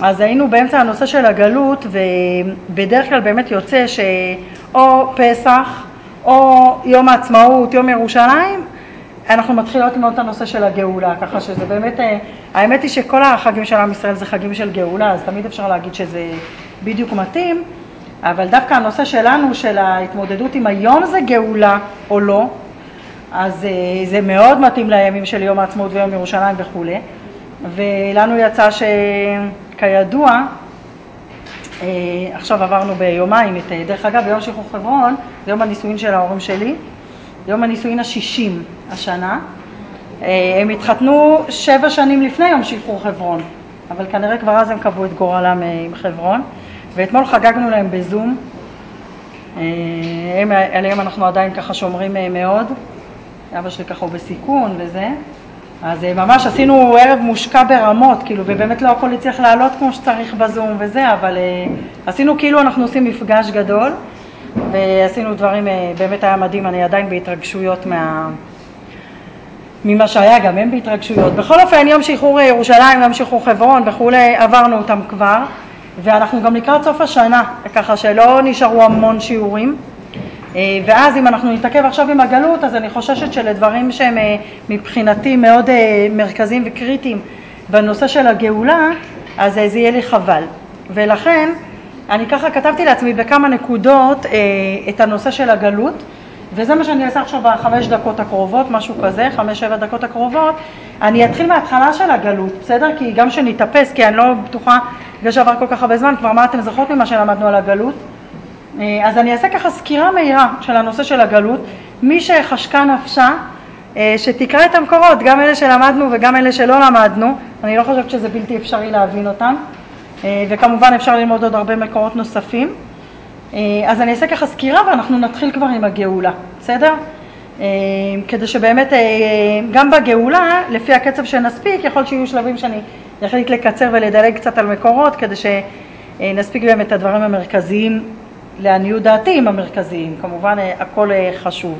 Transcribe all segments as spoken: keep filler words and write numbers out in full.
אז היינו באמצע הנושא של הגלות, ובדרך כלל באמת יוצא שאו פסח, או יום העצמאות, יום ירושלים, אנחנו מתחילות ללמוד את הנושא של הגאולה, ככה שזה באמת, האמת היא שכל החגים של עם ישראל זה חגים של גאולה, אז תמיד אפשר להגיד שזה בדיוק מתאים, אבל דווקא הנושא שלנו, של ההתמודדות עם היום זה גאולה או לא, אז זה מאוד מתאים לימים של יום העצמאות ויום ירושלים וכו'. ולנו יצא שכידוע, עכשיו עברנו ביומיים את, דרך אגב, ביום שחרור חברון, זה יום הנישואין של ההורים שלי, יום הנישואין השישים השנה. הם התחתנו שבע שנים לפני יום שחרור חברון, אבל כנראה כבר אז הם קבעו את גורלם עם חברון, ואתמול חגגנו להם בזום, הם, עליהם אנחנו עדיין ככה שומרים מאוד, אבא שלי ככה הוא בסיכון וזה, אז ממש עשינו ערב מושקע ברמות, כאילו, ובאמת לא הכל הצליח לעלות כמו שצריך בזום וזה, אבל עשינו כאילו אנחנו עושים מפגש גדול, ועשינו דברים, באמת היה מדהים, אני עדיין בהתרגשויות מה... ממה שהיה, גם הם בהתרגשויות. בכל אופן, יום שחרור ירושלים, יום שחרור חברון וכולי, עברנו אותם כבר, ואנחנו גם לקראת סוף השנה, ככה שלא נשארו המון שיעורים. ואז אם אנחנו נתעכב עכשיו עם הגלות, אז אני חוששת שלדברים שהם מבחינתי מאוד מרכזיים וקריטיים בנושא של הגאולה, אז זה יהיה לי חבל. ולכן אני ככה כתבתי לעצמי בכמה נקודות את הנושא של הגלות, וזה מה שאני אעשה עכשיו בחמש דקות הקרובות, משהו כזה, חמש שבע דקות הקרובות. אני אתחיל מההתחלה של הגלות, בסדר? כי גם שנתאפס, כי אני לא בטוחה, בגלל שעבר כל כך הרבה זמן, כבר מה אתם זוכרות ממה שלמדנו על הגלות? אז אני אעשה ככה סקירה מהירה של הנושא של הגלות. מי שחשקה נפשה, שתקרא את המקורות, גם אלה שלמדנו וגם אלה שלא למדנו. אני לא חושבת שזה בלתי אפשרי להבין אותם, וכמובן אפשר ללמוד עוד הרבה מקורות נוספים. אז אני אעשה ככה סקירה ואנחנו נתחיל כבר עם הגאולה, בסדר? כדי שבאמת גם בגאולה, לפי הקצב שנספיק, יכול שיהיו שלבים שאני אחליט לקצר ולדלג קצת על מקורות, כדי שנספיק באמת את הדברים המרכזיים, לעניות דעתי עם המרכזיים, כמובן הכל חשוב.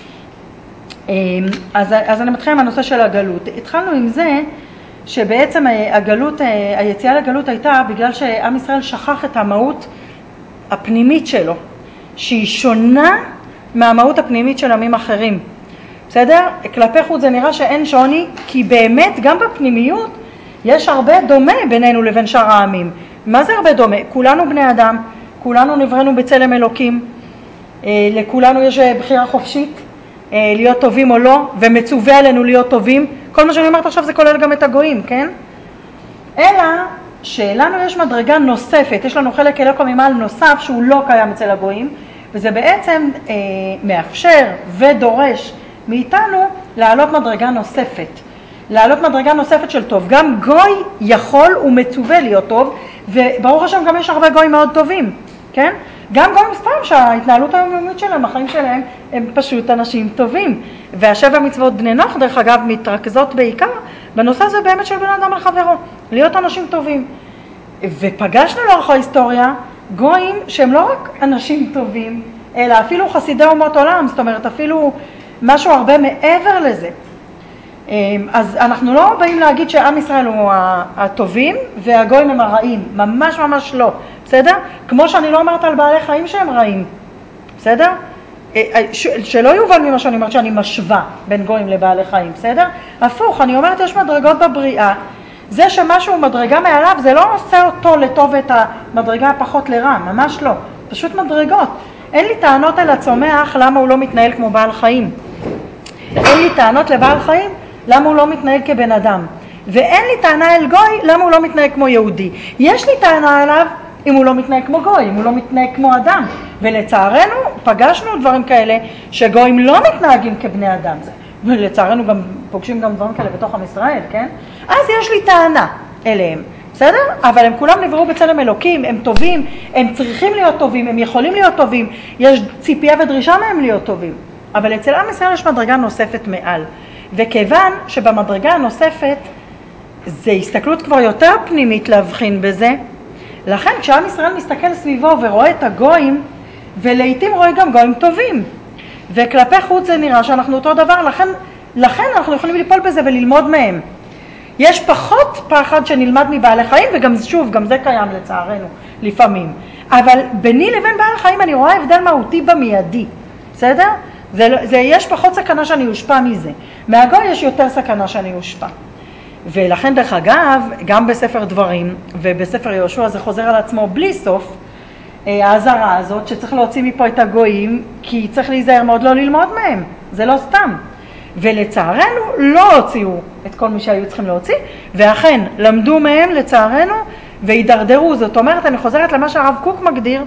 אז, אז אני מתחילה עם הנושא של הגלות. התחלנו עם זה שבעצם הגלות, היציאה לגלות הייתה בגלל שעם ישראל שכח את המהות הפנימית שלו, שהיא שונה מהמהות הפנימית של עמים אחרים. בסדר? כלפי חוץ זה נראה שאין שוני, כי באמת גם בפנימיות יש הרבה דומה בינינו לבין שאר העמים. מה זה הרבה דומה? כולנו בני אדם, כולנו נבראנו בצלם אלוקים, לכולנו יש בחירה חופשית להיות טובים או לא, ומצווה עלינו להיות טובים. כל מה שאני אומרת עכשיו זה כולל גם את הגויים, כן? אלא שלנו יש מדרגה נוספת, יש לנו חלק אלוקא ממעל נוסף שהוא לא קיים אצל הגויים, וזה בעצם אה, מאפשר ודורש מאיתנו לעלות מדרגה נוספת. לעלות מדרגה נוספת של טוב. גם גוי יכול ומצווה להיות טוב, וברוך השם גם יש הרבה גויים מאוד טובים, כן? גם גויים סתם שההתנהלות היומיומית שלהם, החיים שלהם, הם פשוט אנשים טובים. והשבע מצוות בני נוח, דרך אגב, מתרכזות בעיקר בנושא הזה באמת של בן אדם על חברו, להיות אנשים טובים. ופגשנו לאורך ההיסטוריה גויים שהם לא רק אנשים טובים, אלא אפילו חסידי אומות עולם, זאת אומרת אפילו משהו הרבה מעבר לזה. אז אנחנו לא באים להגיד שעם ישראל הוא הטובים והגויים הם הרעים, ממש ממש לא, בסדר? כמו שאני לא אומרת על בעלי חיים שהם רעים, בסדר? שלא יובן ממה שאני אומרת שאני משווה בין גויים לבעלי חיים, בסדר? הפוך, אני אומרת יש מדרגות בבריאה, זה שמשהו מדרגה מעליו זה לא עושה אותו לטוב את המדרגה הפחות לרע, ממש לא, פשוט מדרגות. אין לי טענות על הצומח למה הוא לא מתנהל כמו בעל חיים, אין לי טענות לבעל חיים למה הוא לא מתנהג כבן אדם, ואין לי טענה אל גוי למה הוא לא מתנהג כמו יהודי. יש לי טענה עליו אם הוא לא מתנהג כמו גוי, אם הוא לא מתנהג כמו אדם, ולצערנו פגשנו דברים כאלה שגויים לא מתנהגים כבני אדם, ולצערנו גם פוגשים גם דברים כאלה בתוך עם ישראל, כן? אז יש לי טענה אליהם, בסדר? אבל הם כולם נבראו בצלם אלוקים, הם טובים, הם צריכים להיות טובים, הם יכולים להיות טובים, יש ציפייה ודרישה מהם להיות טובים, אבל אצל עם ישראל יש מדרגה נוספת מעל, וכיוון שבמדרגה הנוספת זה הסתכלות כבר יותר פנימית להבחין בזה, לכן כשעם ישראל מסתכל סביבו ורואה את הגויים, ולעיתים רואה גם גויים טובים, וכלפי חוץ זה נראה שאנחנו אותו דבר, לכן, לכן אנחנו יכולים ליפול בזה וללמוד מהם. יש פחות פחד שנלמד מבעלי חיים, וגם שוב, גם זה קיים לצערנו לפעמים. אבל ביני לבין בעלי חיים אני רואה הבדל מהותי במיידי, בסדר? זה, זה, יש פחות סכנה שאני אושפע מזה. מהגוי יש יותר סכנה שאני אושפע. ולכן דרך אגב, גם בספר דברים ובספר יהושע זה חוזר על עצמו בלי סוף, ההזרה הזאת שצריך להוציא מפה את הגויים, כי צריך להיזהר מאוד לא ללמוד מהם, זה לא סתם. ולצערנו לא הוציאו את כל מי שהיו צריכים להוציא, ואכן למדו מהם לצערנו והידרדרו. זאת אומרת, אני חוזרת למה שהרב קוק מגדיר,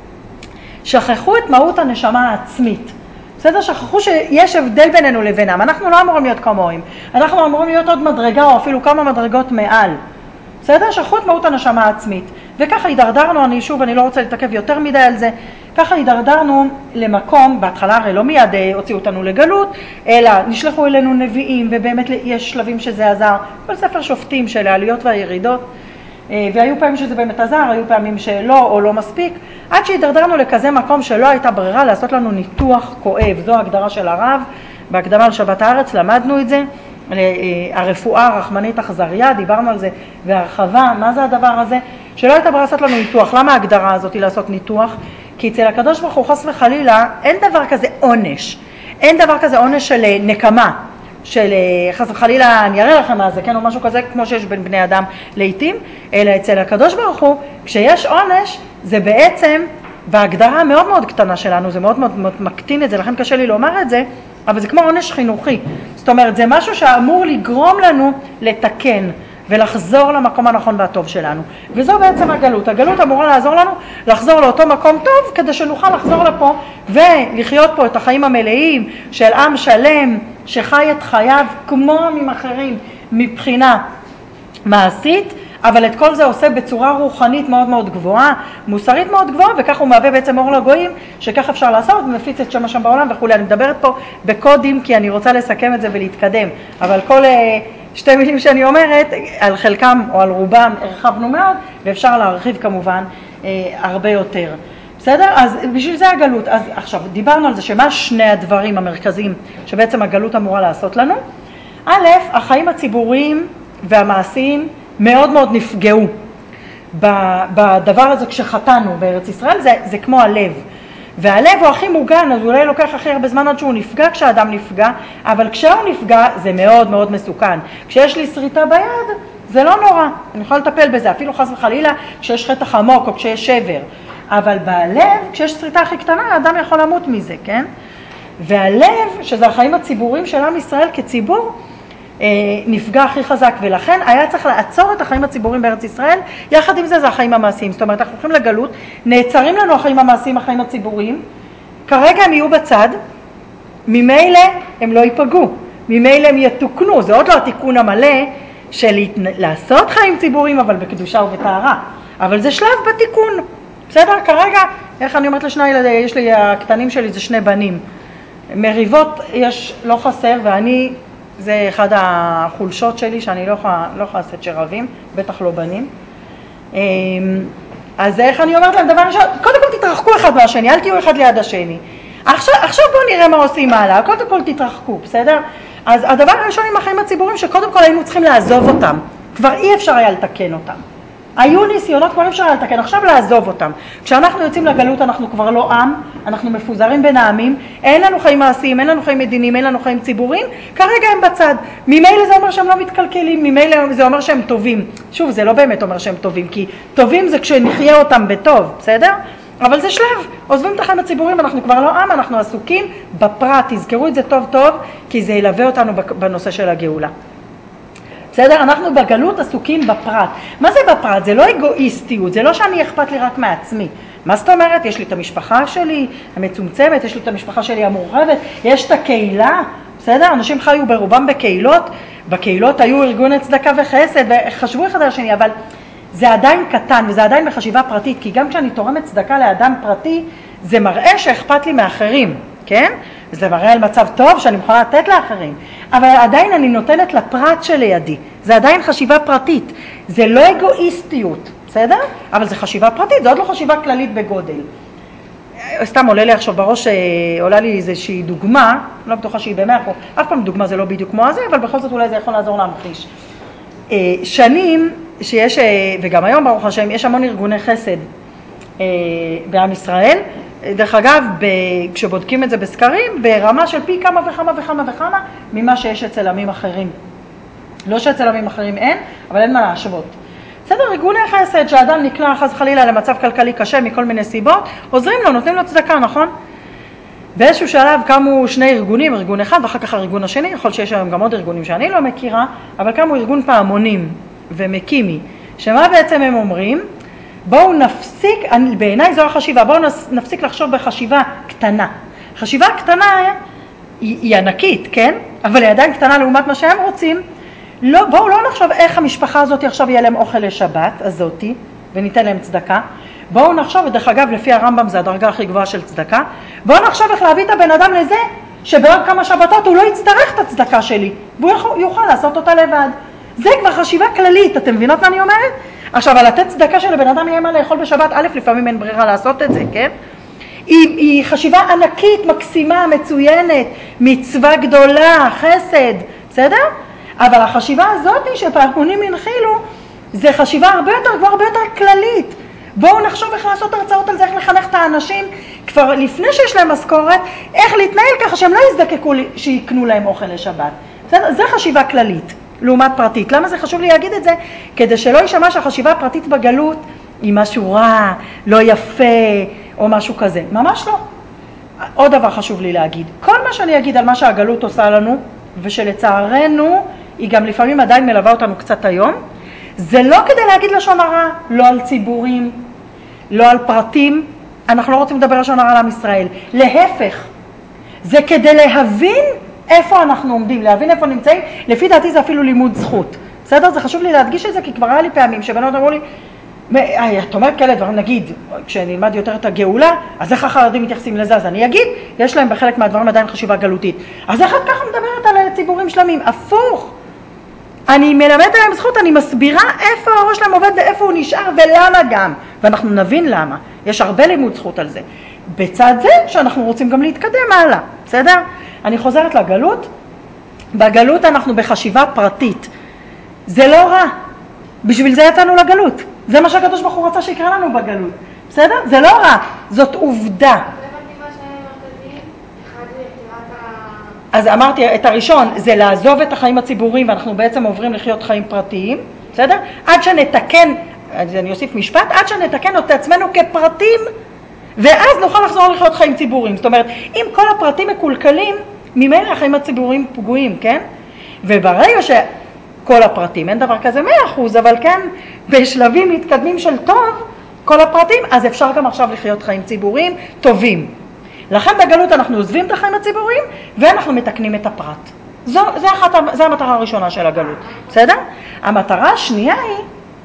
שכחו את מהות הנשמה העצמית. בסדר? שכחו שיש הבדל בינינו לבינם. אנחנו לא אמורים להיות כמוהם. אנחנו אמורים להיות עוד מדרגה או אפילו כמה מדרגות מעל. בסדר? שכחו את מהות הנשמה העצמית. וככה הידרדרנו, אני שוב, אני לא רוצה לתקף יותר מדי על זה, ככה הידרדרנו למקום, בהתחלה הרי לא מיד הוציאו אותנו לגלות, אלא נשלחו אלינו נביאים, ובאמת יש שלבים שזה עזר, כל ספר שופטים של העליות והירידות, והיו פעמים שזה באמת עזר, היו פעמים שלא או לא מספיק, עד שהידרדרנו לכזה מקום שלא הייתה ברירה לעשות לנו ניתוח כואב. זו ההגדרה של הרב, בהקדמה על שבת הארץ למדנו את זה, הרפואה הרחמנית אכזריה, דיברנו על זה והרחבה, מה זה הדבר הזה? שלא הייתה ברירה לעשות לנו ניתוח. למה ההגדרה הזאת היא לעשות ניתוח? כי אצל הקדוש ברוך הוא חס וחלילה אין דבר כזה עונש, אין דבר כזה עונש של נקמה, של חס וחלילה אני אראה לכם מה זה, כן, או משהו כזה כמו שיש בין בני אדם לעתים, אלא אצל הקדוש ברוך הוא כשיש עונש זה בעצם בהגדרה מאוד מאוד קטנה שלנו, זה מאוד מאוד מקטין את זה, לכן קשה לי לומר את זה, אבל זה כמו עונש חינוכי. זאת אומרת, זה משהו שאמור לגרום לנו לתקן ולחזור למקום הנכון והטוב שלנו. וזו בעצם הגלות. הגלות אמורה לעזור לנו לחזור לאותו מקום טוב, כדי שנוכל לחזור לפה ולחיות פה את החיים המלאים של עם שלם שחי את חייו כמו עמים אחרים מבחינה מעשית, אבל את כל זה עושה בצורה רוחנית מאוד מאוד גבוהה, מוסרית מאוד גבוהה, וכך הוא מהווה בעצם אור לגויים, שכך אפשר לעשות ומפיץ את שם השם בעולם וכו'. אני מדברת פה בקודים כי אני רוצה לסכם את זה ולהתקדם, אבל כל שתי מילים שאני אומרת, על חלקם או על רובם הרחבנו מאוד, ואפשר להרחיב כמובן הרבה יותר. בסדר? אז בשביל זה הגלות. אז עכשיו דיברנו על זה שמה שני הדברים המרכזיים שבעצם הגלות אמורה לעשות לנו. א', החיים הציבוריים והמעשיים מאוד מאוד נפגעו בדבר הזה כשחטאנו בארץ ישראל, זה, זה כמו הלב. והלב הוא הכי מוגן, אז אולי לוקח הכי הרבה זמן עד שהוא נפגע כשאדם נפגע, אבל כשהוא נפגע זה מאוד מאוד מסוכן. כשיש לי שריטה ביד זה לא נורא, אני יכולה לטפל בזה, אפילו חס וחלילה כשיש חתך עמוק או כשיש שבר. אבל בלב, כשיש שריטה הכי קטנה, האדם יכול למות מזה, כן? והלב, שזה החיים הציבוריים של עם ישראל כציבור, נפגע הכי חזק, ולכן היה צריך לעצור את החיים הציבוריים בארץ ישראל. יחד עם זה זה החיים המעשיים. זאת אומרת, אנחנו הולכים לגלות, נעצרים לנו החיים המעשיים, החיים הציבוריים, כרגע הם יהיו בצד, ממילא הם לא ייפגעו, ממילא הם יתוקנו. זה עוד לא התיקון המלא של לעשות חיים ציבוריים, אבל בקדושה ובטהרה, אבל זה שלב בתיקון. בסדר? כרגע, איך אני אומרת לשני ילדים, יש לי, הקטנים שלי זה שני בנים, מריבות יש לא חסר, ואני זה אחד החולשות שלי, שאני לא יכולה, לא יכולה לעשות שרבים, בטח לא בנים. אז איך אני אומרת להם, דבר ראשון, קודם כל תתרחקו אחד מהשני, אל תהיו אחד ליד השני. עכשיו, עכשיו בואו נראה מה עושים הלאה, קודם כל תתרחקו, בסדר? אז הדבר הראשון עם החיים הציבוריים, שקודם כל היינו צריכים לעזוב אותם, כבר אי אפשר היה לתקן אותם. היו ניסיונות, כבר אי אפשר היה לתקן, עכשיו לעזוב אותם. כשאנחנו יוצאים לגלות אנחנו כבר לא עם, אנחנו מפוזרים בין העמים, אין לנו חיים מעשיים, אין לנו חיים מדיניים, אין לנו חיים ציבוריים, כרגע הם בצד. ממילא זה אומר שהם לא מתקלקלים, ממילא זה אומר שהם טובים. שוב, זה לא באמת אומר שהם טובים, כי טובים זה כשנחיה אותם בטוב, בסדר? אבל זה שלב, עוזבים את החיים הציבוריים, אנחנו כבר לא עם, אנחנו עסוקים בפרט, תזכרו את זה טוב טוב, כי זה ילווה אותנו בנושא של הגאולה. בסדר? אנחנו בגלות עסוקים בפרט. מה זה בפרט? זה לא אגואיסטיות, זה לא שאני אכפת לי רק מעצמי. מה זאת אומרת? יש לי את המשפחה שלי המצומצמת, יש לי את המשפחה שלי המורחבת, יש את הקהילה, בסדר? אנשים חיו ברובם בקהילות, בקהילות היו ארגוני צדקה וחסד, וחשבו אחד על השני, אבל זה עדיין קטן וזה עדיין בחשיבה פרטית, כי גם כשאני תורמת צדקה לאדם פרטי, זה מראה שאכפת לי מאחרים, כן? זה מראה על מצב טוב שאני מוכנה לתת לאחרים, אבל עדיין אני נותנת לפרט שלידי, זה עדיין חשיבה פרטית, זה לא אגואיסטיות, בסדר? אבל זה חשיבה פרטית, זה עוד לא חשיבה כללית בגודל. סתם עולה לי עכשיו בראש, עולה לי איזושהי דוגמה, לא בטוחה שהיא במאה פה, אף פעם דוגמה זה לא בדיוק כמו הזה, אבל בכל זאת אולי זה יכול לעזור להמחיש. שנים שיש, וגם היום ברוך השם, יש המון ארגוני חסד בעם ישראל. דרך אגב, כשבודקים את זה בסקרים, ברמה של פי כמה וכמה וכמה וכמה ממה שיש אצל עמים אחרים. לא שאצל עמים אחרים אין, אבל אין מה להשוות. בסדר, ארגוני חסד שהאדם נקלע חס חלילה למצב כלכלי קשה מכל מיני סיבות, עוזרים לו, נותנים לו צדקה, נכון? באיזשהו שלב קמו שני ארגונים, ארגון אחד ואחר כך הארגון השני, יכול שיש היום גם עוד ארגונים שאני לא מכירה, אבל קמו ארגון פעמונים ומקימי, שמה בעצם הם אומרים? בואו נפסיק, בעיניי זו החשיבה, בואו נפסיק לחשוב בחשיבה קטנה. חשיבה קטנה היא, היא ענקית, כן? אבל היא עדיין קטנה לעומת מה שהם רוצים. לא, בואו לא נחשוב איך המשפחה הזאת עכשיו יהיה להם אוכל לשבת הזאתי, וניתן להם צדקה. בואו נחשוב, ודרך אגב, לפי הרמב"ם זה הדרגה הכי גבוהה של צדקה, בואו נחשוב איך להביא את הבן אדם לזה, שבעוד כמה שבתות הוא לא יצטרך את הצדקה שלי, והוא יוכל, יוכל לעשות אותה לבד. זה כבר חשיבה כללית, אתם מבינות מה אני אומרת? עכשיו, על לתת צדקה של הבן אדם יהיה מה לאכול בשבת, א', לפעמים אין ברירה לעשות את זה, כן? היא, היא חשיבה ענקית, מקסימה, מצוינת, מצווה גדולה, חסד, בסדר? אבל החשיבה הזאת שפעמונים הנחילו, זה חשיבה הרבה יותר גבוהה, הרבה יותר כללית. בואו נחשוב איך לעשות הרצאות על זה, איך לחנך את האנשים, כבר לפני שיש להם משכורת, איך להתנהל ככה שהם לא יזדקקו, שיקנו להם אוכל לשבת. בסדר? זה חשיבה כללית. לעומת פרטית. למה זה חשוב לי להגיד את זה? כדי שלא יישמע שהחשיבה הפרטית בגלות היא משהו רע, לא יפה או משהו כזה. ממש לא. עוד דבר חשוב לי להגיד. כל מה שאני אגיד על מה שהגלות עושה לנו, ושלצערנו היא גם לפעמים עדיין מלווה אותנו קצת היום, זה לא כדי להגיד לשון הרע, לא על ציבורים, לא על פרטים. אנחנו לא רוצים לדבר לשון הרע על עם ישראל. להפך. זה כדי להבין איפה אנחנו עומדים, להבין איפה נמצאים, לפי דעתי זה אפילו לימוד זכות. בסדר? זה חשוב לי להדגיש את זה, כי כבר היה לי פעמים שבנות אמרו לי, את אומרת כאלה דברים, נגיד, כשנלמד יותר את הגאולה, אז איך החרדים מתייחסים לזה? אז אני אגיד, יש להם בחלק מהדברים עדיין חשיבה גלותית. אז איך את ככה מדברת על ציבורים שלמים? הפוך. אני מלמדת עליהם זכות, אני מסבירה איפה הראש שלהם עובד ואיפה הוא נשאר ולמה גם. ואנחנו נבין למה. יש הרבה לימוד זכות על זה. בצד זה שאנחנו רוצים גם להתקדם הלאה. בסדר? אני חוזרת לגלות. בגלות אנחנו בחשיבה פרטית. זה לא רע. בשביל זה יצאנו לגלות. זה מה שהקדוש ברוך הוא רצה שיקרה לנו בגלות. בסדר? זה לא רע. זאת עובדה. אז אמרתי, את הראשון זה לעזוב את החיים הציבוריים, ואנחנו בעצם עוברים לחיות חיים פרטיים. בסדר? עד שנתקן, אני אוסיף משפט, עד שנתקן את עצמנו כפרטים, ואז נוכל לחזור לחיות חיים ציבוריים. זאת אומרת, אם כל הפרטים מקולקלים, ממילא החיים הציבוריים פגועים, כן? וברגע שכל הפרטים, אין דבר כזה מאה אחוז, אבל כן, בשלבים מתקדמים של טוב, כל הפרטים, אז אפשר גם עכשיו לחיות חיים ציבוריים טובים. לכן בגלות אנחנו עוזבים את החיים הציבוריים, ואנחנו מתקנים את הפרט. זו, זו, אחת, זו המטרה הראשונה של הגלות. בסדר? המטרה השנייה היא,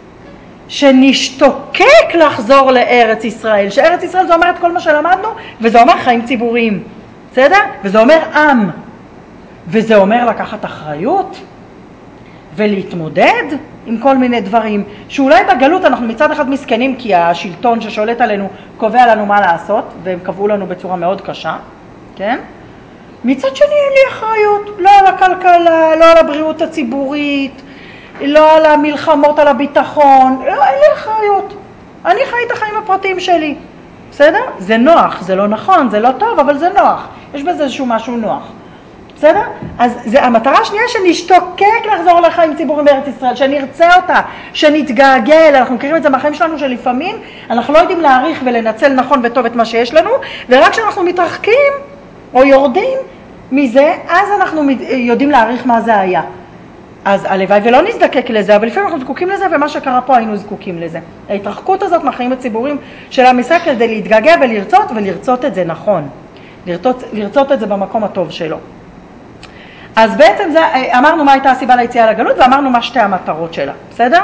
שנשתוקק לחזור לארץ ישראל. שארץ ישראל זה אומר את כל מה שלמדנו, וזה אומר חיים ציבוריים. בסדר? וזה אומר עם. וזה אומר לקחת אחריות, ולהתמודד עם כל מיני דברים, שאולי בגלות אנחנו מצד אחד מסכנים, כי השלטון ששולט עלינו קובע לנו מה לעשות, והם קבעו לנו בצורה מאוד קשה, כן? מצד שני אין לי אחריות, לא על הכלכלה, לא על הבריאות הציבורית, לא על המלחמות, על הביטחון, לא, אין לי אחריות. אני חי את החיים הפרטיים שלי. בסדר? זה נוח, זה לא נכון, זה לא טוב, אבל זה נוח. יש בזה איזשהו משהו נוח. בסדר? אז זה המטרה השנייה, שנשתוקק לחזור לחיים ציבוריים בארץ ישראל, שנרצה אותה, שנתגעגל. אנחנו מכירים את זה מהחיים שלנו שלפעמים אנחנו לא יודעים להעריך ולנצל נכון וטוב את מה שיש לנו, ורק כשאנחנו מתרחקים או יורדים מזה, אז אנחנו יודעים להעריך מה זה היה. אז הלוואי ולא נזדקק לזה, אבל לפעמים אנחנו זקוקים לזה, ומה שקרה פה היינו זקוקים לזה. ההתרחקות הזאת מהחיים הציבוריים של עם ישראל כדי להתגעגע ולרצות, ולרצות את זה נכון. לרצות, לרצות את זה במקום הטוב שלו. אז בעצם זה, אמרנו מה הייתה הסיבה ליציאה לגלות, ואמרנו מה שתי המטרות שלה. בסדר?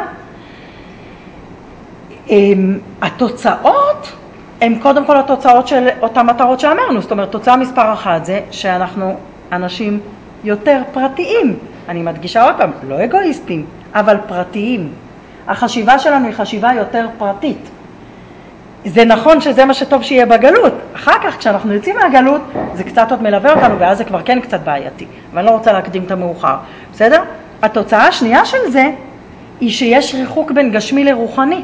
התוצאות הן קודם כל התוצאות של אותן מטרות שאמרנו. זאת אומרת, תוצאה מספר אחת זה שאנחנו אנשים יותר פרטיים. אני מדגישה עוד פעם, לא אגואיסטים, אבל פרטיים. החשיבה שלנו היא חשיבה יותר פרטית. זה נכון שזה מה שטוב שיהיה בגלות. אחר כך, כשאנחנו יוצאים מהגלות, זה קצת עוד מלווה אותנו, ואז זה כבר כן קצת בעייתי. אבל אני לא רוצה להקדים את המאוחר. בסדר? התוצאה השנייה של זה, היא שיש ריחוק בין גשמי לרוחני.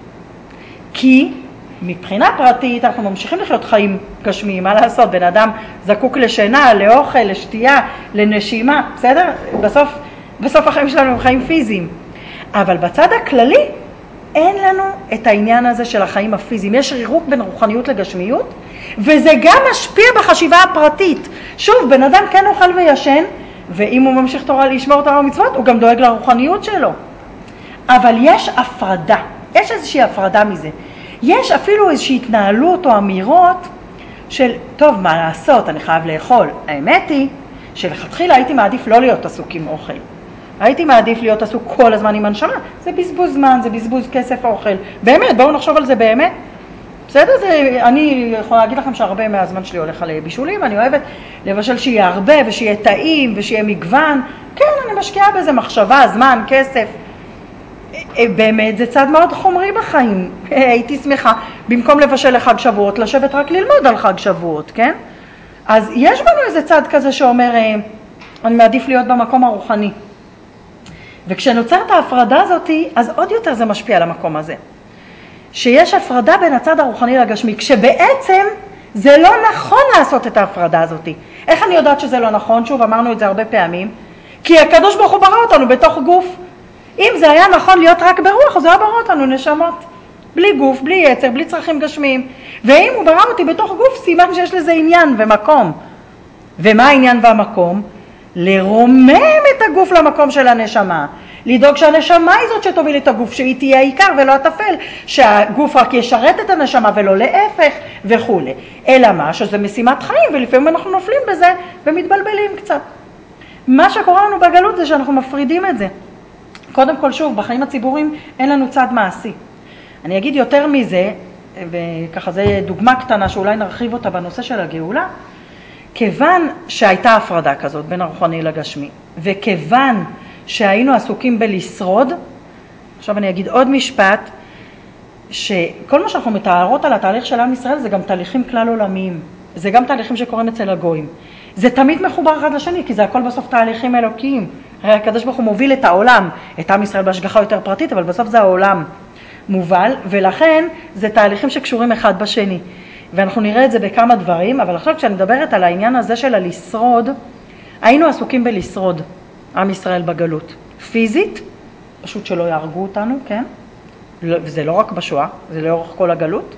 כי מבחינה פרטית אנחנו ממשיכים לחיות חיים גשמיים, מה לעשות? בן אדם זקוק לשינה, לאוכל, לשתייה, לנשימה, בסדר? בסוף, בסוף החיים שלנו הם חיים פיזיים. אבל בצד הכללי אין לנו את העניין הזה של החיים הפיזיים. יש ריחוק בין רוחניות לגשמיות, וזה גם משפיע בחשיבה הפרטית. שוב, בן אדם כן אוכל וישן, ואם הוא ממשיך תורה לשמור תורה ומצוות, הוא גם דואג לרוחניות שלו. אבל יש הפרדה, יש איזושהי הפרדה מזה. יש אפילו איזושהי התנהלות או אמירות של, טוב, מה לעשות, אני חייב לאכול. האמת היא שלכתחילה הייתי מעדיף לא להיות עסוק עם אוכל. הייתי מעדיף להיות עסוק כל הזמן עם הנשמה. זה בזבוז זמן, זה בזבוז כסף אוכל. באמת, בואו נחשוב על זה באמת. בסדר, זה, אני יכולה להגיד לכם שהרבה מהזמן שלי הולך על בישולים, אני אוהבת לבשל שיהיה הרבה ושיהיה טעים ושיהיה מגוון. כן, אני משקיעה בזה מחשבה, זמן, כסף. באמת, זה צד מאוד חומרי בחיים. הייתי שמחה, במקום לבשל לחג שבועות, לשבת רק ללמוד על חג שבועות, כן? אז יש בנו איזה צד כזה שאומר, אני מעדיף להיות במקום הרוחני. וכשנוצרת ההפרדה הזאת, אז עוד יותר זה משפיע על המקום הזה. שיש הפרדה בין הצד הרוחני לגשמי, כשבעצם זה לא נכון לעשות את ההפרדה הזאת. איך אני יודעת שזה לא נכון? שוב, אמרנו את זה הרבה פעמים. כי הקדוש ברוך הוא ברא אותנו בתוך גוף. אם זה היה נכון להיות רק ברוח, אז הוא היה ברא אותנו נשמות. בלי גוף, בלי יצר, בלי צרכים גשמיים. ואם הוא ברא אותי בתוך גוף, סימן שיש לזה עניין ומקום. ומה העניין והמקום? לרומם את הגוף למקום של הנשמה. לדאוג שהנשמה היא זאת שתוביל את הגוף, שהיא תהיה העיקר ולא התפל, שהגוף רק ישרת את הנשמה ולא להפך וכו'. אלא מה? שזה משימת חיים, ולפעמים אנחנו נופלים בזה ומתבלבלים קצת. מה שקורה לנו בגלות זה שאנחנו מפרידים את זה. קודם כל, שוב, בחיים הציבוריים אין לנו צד מעשי. אני אגיד יותר מזה, וככה זה דוגמה קטנה שאולי נרחיב אותה בנושא של הגאולה, כיוון שהייתה הפרדה כזאת בין הרוחני לגשמי, וכיוון שהיינו עסוקים בלשרוד, עכשיו אני אגיד עוד משפט, שכל מה שאנחנו מתארות על התהליך של עם ישראל זה גם תהליכים כלל עולמיים, זה גם תהליכים שקורים אצל הגויים. זה תמיד מחובר אחד לשני, כי זה הכל בסוף תהליכים אלוקיים. הרי הקדוש ברוך הוא מוביל את העולם, את עם ישראל בהשגחה יותר פרטית, אבל בסוף זה העולם מובל, ולכן זה תהליכים שקשורים אחד בשני. ואנחנו נראה את זה בכמה דברים, אבל עכשיו כשאני מדברת על העניין הזה של הלשרוד, היינו עסוקים בלשרוד, עם ישראל בגלות. פיזית, פשוט שלא יהרגו אותנו, כן? וזה לא רק בשואה, זה לאורך כל הגלות.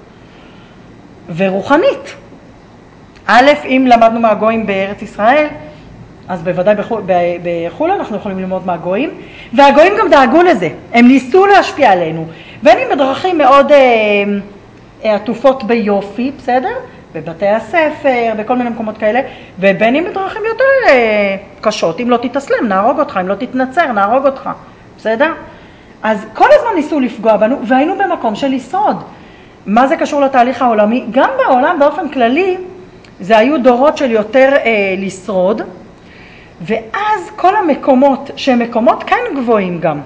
ורוחנית. א', אם למדנו מהגויים בארץ ישראל, אז בוודאי בחול, בחול אנחנו יכולים ללמוד מהגויים, והגויים גם דאגו לזה, הם ניסו להשפיע עלינו, בין אם בדרכים מאוד אה, עטופות ביופי, בסדר? בבתי הספר, בכל מיני מקומות כאלה, ובין אם בדרכים יותר אה, קשות, אם לא תתאסלם, נהרוג אותך, אם לא תתנצר, נהרוג אותך, בסדר? אז כל הזמן ניסו לפגוע בנו, והיינו במקום של לשרוד. מה זה קשור לתהליך העולמי? גם בעולם באופן כללי, זה היו דורות של יותר אה, לשרוד, ואז כל המקומות, שהם מקומות כאן גבוהים גם,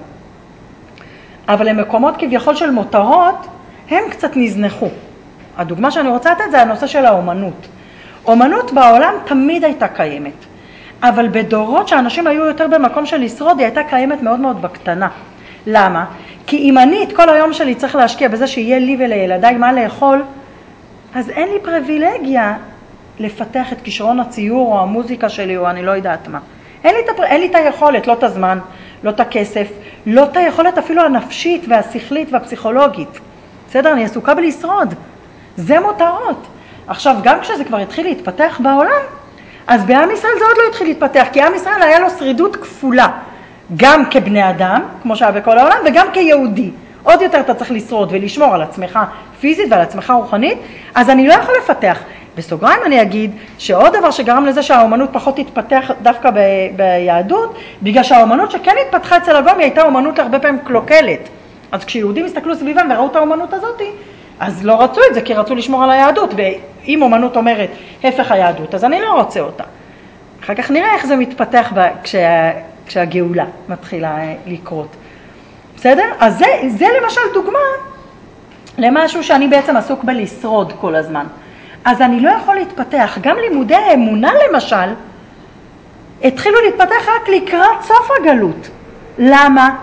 אבל הם מקומות כביכול של מותרות, הם קצת נזנחו. הדוגמה שאני רוצה לתת זה הנושא של האומנות. אומנות בעולם תמיד הייתה קיימת, אבל בדורות שאנשים היו יותר במקום של לשרוד, היא הייתה קיימת מאוד מאוד בקטנה. למה? כי אם אני את כל היום שלי צריך להשקיע בזה שיהיה לי ולילדיי מה לאכול, אז אין לי פריבילגיה לפתח את כישרון הציור או המוזיקה שלי או אני לא יודעת מה. אין לי, את, אין לי את היכולת, לא את הזמן, לא את הכסף, לא את היכולת אפילו הנפשית והשכלית והפסיכולוגית. בסדר? אני עסוקה בלשרוד. זה מותרות. עכשיו, גם כשזה כבר התחיל להתפתח בעולם, אז בעם ישראל זה עוד לא התחיל להתפתח, כי עם ישראל היה לו שרידות כפולה. גם כבני אדם, כמו שהיה בכל העולם, וגם כיהודי. עוד יותר אתה צריך לשרוד ולשמור על עצמך פיזית ועל עצמך רוחנית, אז אני לא יכול לפתח. בסוגריים אני אגיד שעוד דבר שגרם לזה שהאומנות פחות התפתח דווקא ב- ביהדות, בגלל שהאומנות שכן התפתחה אצל הגויים הייתה אומנות הרבה פעמים קלוקלת. אז כשיהודים הסתכלו סביבם וראו את האומנות הזאת, אז לא רצו את זה כי רצו לשמור על היהדות, ואם אומנות אומרת הפך היהדות, אז אני לא רוצה אותה. אחר כך נראה איך זה מתפתח בה, כשה, כשהגאולה מתחילה לקרות. בסדר? אז זה, זה למשל דוגמה למשהו שאני בעצם עסוק בלשרוד כל הזמן. אז אני לא יכול להתפתח. גם לימודי האמונה למשל, התחילו להתפתח רק לקראת סוף הגלות. למה?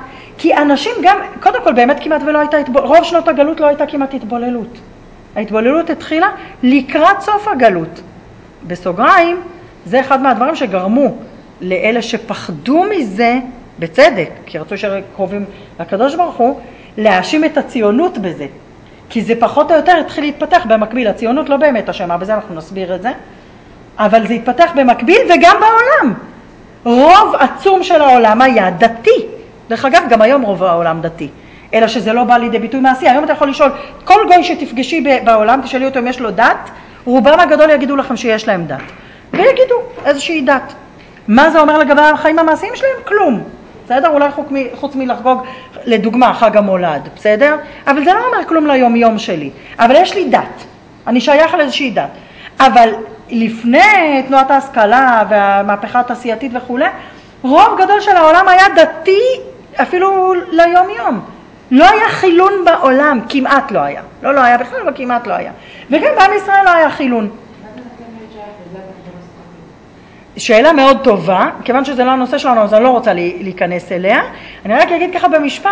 כי אנשים גם, קודם כל באמת כמעט ולא הייתה, רוב שנות הגלות לא הייתה כמעט התבוללות. ההתבוללות התחילה לקראת סוף הגלות. בסוגריים, זה אחד מהדברים שגרמו לאלה שפחדו מזה, בצדק, כי רצו שקרובים לקדוש ברוך הוא, להאשים את הציונות בזה. כי זה פחות או יותר התחיל להתפתח במקביל. הציונות לא באמת אשמה, בזה אנחנו נסביר את זה. אבל זה התפתח במקביל וגם בעולם. רוב עצום של העולם היה דתי. דרך אגב, גם היום רוב העולם דתי. אלא שזה לא בא לידי ביטוי מעשי. היום אתה יכול לשאול, כל גוי שתפגשי בעולם, תשאלי אותו אם יש לו דת, רובם הגדול יגידו לכם שיש להם דת. ויגידו איזושהי דת. מה זה אומר לגבי החיים המעשיים שלהם? כלום. בסדר? אולי חוץ מלחגוג לדוגמה חג המולד, בסדר? אבל זה לא אומר כלום ליום יום שלי. אבל יש לי דת. אני שייך לאיזושהי דת. אבל לפני תנועת ההשכלה והמהפכה התעשייתית וכו', רוב גדול של העולם היה דתי אפילו ליום יום. לא היה חילון בעולם, כמעט לא היה. לא, לא היה בכלל, אבל כמעט לא היה. וגם בעם ישראל לא היה חילון. שאלה מאוד טובה, כיוון שזה לא הנושא שלנו, אז אני לא רוצה להיכנס אליה. אני רק אגיד ככה במשפט,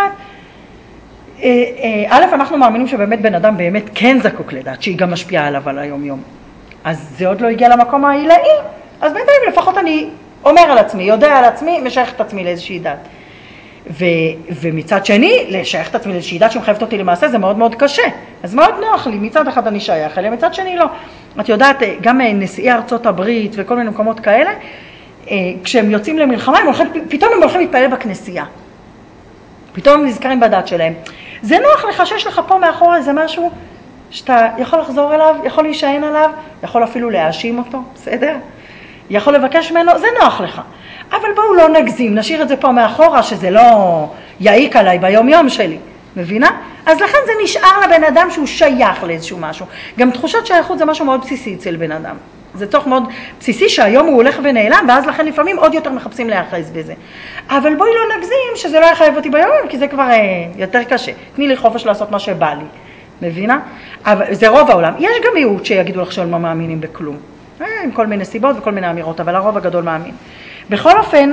א', אנחנו מאמינים שבאמת בן אדם באמת כן זקוק לדת, שהיא גם משפיעה עליו על היום יום. אז זה עוד לא הגיע למקום העילאי, אז בינתיים לפחות אני אומר על עצמי, יודע על עצמי, משייך את עצמי לאיזושהי דת. ו, ומצד שני, לשייך את עצמי לאיזושהי דת שמחייבת אותי למעשה, זה מאוד מאוד קשה. אז מאוד נוח לי, מצד אחד אני שייך אליה, מצד שני לא. את יודעת, גם נשיאי ארצות הברית וכל מיני מקומות כאלה, כשהם יוצאים למלחמה, הם הולכים, פתאום הם הולכים להתפעל בכנסייה. פתאום הם נזכרים בדת שלהם. זה נוח לך שיש לך פה מאחור איזה משהו שאתה יכול לחזור אליו, יכול להישען עליו, יכול אפילו להאשים אותו, בסדר? יכול לבקש ממנו, זה נוח לך. אבל בואו לא נגזים, נשאיר את זה פה מאחורה, שזה לא יעיק עליי ביום יום שלי, מבינה? אז לכן זה נשאר לבן אדם שהוא שייך לאיזשהו משהו. גם תחושת שייכות זה משהו מאוד בסיסי אצל בן אדם. זה צורך מאוד בסיסי שהיום הוא הולך ונעלם, ואז לכן לפעמים עוד יותר מחפשים להיאחז בזה. אבל בואי לא נגזים שזה לא יחייב אותי ביום יום, כי זה כבר אה, יותר קשה. תני לי חופש לעשות מה שבא לי, מבינה? אבל זה רוב העולם. יש גם מיעוט שיגידו לך שלא מאמינים בכלום. אה, עם כל מיני סיבות וכל מיני אמירות, אבל הרוב הגדול מאמין. בכל אופן,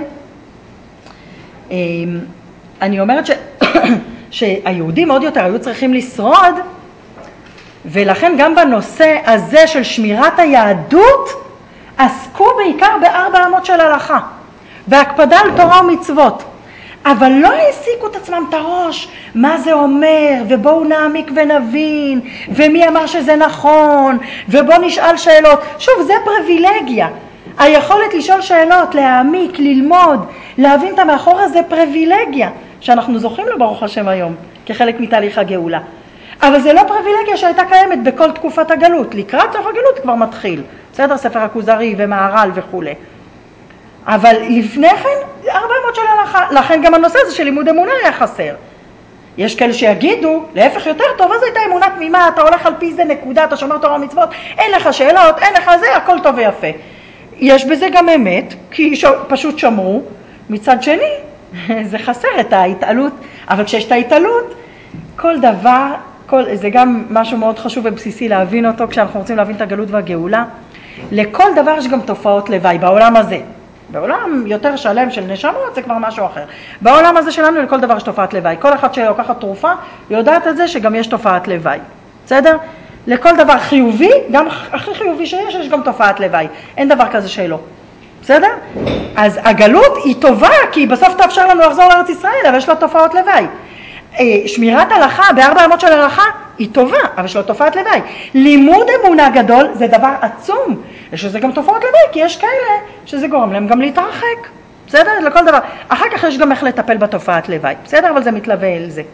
אני אומרת ש... שהיהודים עוד יותר היו צריכים לשרוד, ולכן גם בנושא הזה של שמירת היהדות, עסקו בעיקר בארבע אמות של הלכה, והקפדה על תורה ומצוות. אבל לא העסיקו את עצמם את הראש, מה זה אומר, ובואו נעמיק ונבין, ומי אמר שזה נכון, ובואו נשאל שאלות. שוב, זה פריבילגיה. היכולת לשאול שאלות, להעמיק, ללמוד, להבין את המאחורה, זה פריבילגיה, שאנחנו זוכים לו ברוך השם היום, כחלק מתהליך הגאולה. אבל זה לא פריבילגיה שהייתה קיימת בכל תקופת הגלות. לקראת סוף הגלות כבר מתחיל. בסדר, ספר הכוזרי ומהר"ל וכו'. אבל לפני כן, ארבע אמות של הלכה. לכן גם הנושא הזה של לימוד אמונה היה חסר. יש כאלה שיגידו, להפך יותר טוב, אז הייתה אמונה תמימה, אתה הולך על פי זה נקודה, אתה שומר תורה ומצוות, אין לך שאלות, אין לך זה, הכל טוב ויפה. יש בזה גם אמת, כי פשוט שמרו. מצד שני, זה חסר את ההתעלות, אבל כשיש את ההתעלות, כל דבר, כל, זה גם משהו מאוד חשוב ובסיסי להבין אותו, כשאנחנו רוצים להבין את הגלות והגאולה. לכל דבר יש גם תופעות לוואי, בעולם הזה. בעולם יותר שלם של נשמות זה כבר משהו אחר. בעולם הזה שלנו לכל דבר יש תופעת לוואי. כל אחד שלוקחת תרופה יודעת את זה שגם יש תופעת לוואי. בסדר? לכל דבר חיובי, גם הכי חיובי שיש, יש גם תופעת לוואי. אין דבר כזה שלא. בסדר? אז הגלות היא טובה, כי בסוף תאפשר לנו לחזור לארץ ישראל, אבל יש לה תופעות לוואי. שמירת הלכה, בארבע אמות של הלכה, היא טובה, אבל יש לה תופעת לוואי. לימוד אמונה גדול זה דבר עצום. יש לזה גם תופעות לוואי, כי יש כאלה שזה גורם להם גם להתרחק. בסדר? לכל דבר. אחר כך יש גם איך לטפל בתופעת לוואי. בסדר? אבל זה מתלווה אל זה.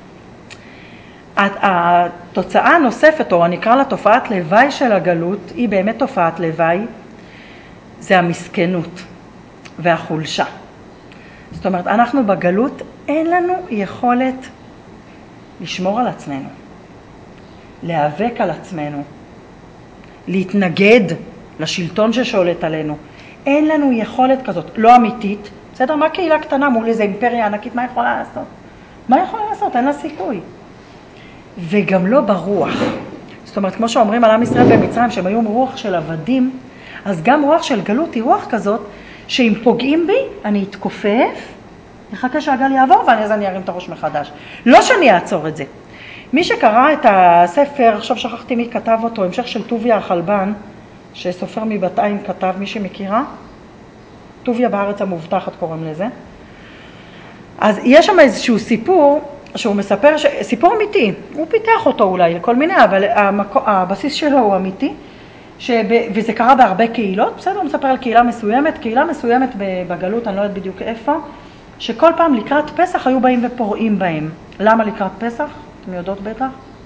התוצאה הנוספת, או נקרא לה תופעת לוואי של הגלות, היא באמת תופעת לוואי, זה המסכנות והחולשה. זאת אומרת, אנחנו בגלות, אין לנו יכולת לשמור על עצמנו, להיאבק על עצמנו, להתנגד לשלטון ששולט עלינו. אין לנו יכולת כזאת, לא אמיתית. בסדר? מה קהילה קטנה מול איזו אימפריה ענקית, מה יכולה לעשות? מה יכולה לעשות? אין לה סיכוי. וגם לא ברוח. זאת אומרת, כמו שאומרים על עם ישראל במצרים, שהם היו רוח של עבדים, אז גם רוח של גלות היא רוח כזאת, שאם פוגעים בי, אני אתכופף, נחכה שהגל יעבור ואז אני ארים את הראש מחדש. לא שאני אעצור את זה. מי שקרא את הספר, עכשיו שכחתי מי כתב אותו, המשך של טוביה החלבן, שסופר מבת עין כתב, מי שמכירה, טוביה בארץ המובטחת קוראים לזה. אז יש שם איזשהו סיפור שהוא מספר, ש... סיפור אמיתי, הוא פיתח אותו אולי לכל מיני, אבל המקו... הבסיס שלו הוא אמיתי, שב... וזה קרה בהרבה קהילות, בסדר, הוא מספר על קהילה מסוימת, קהילה מסוימת בגלות, אני לא יודעת בדיוק איפה, שכל פעם לקראת פסח היו באים ופורעים בהם. למה לקראת פסח? אתם יודעות בטח?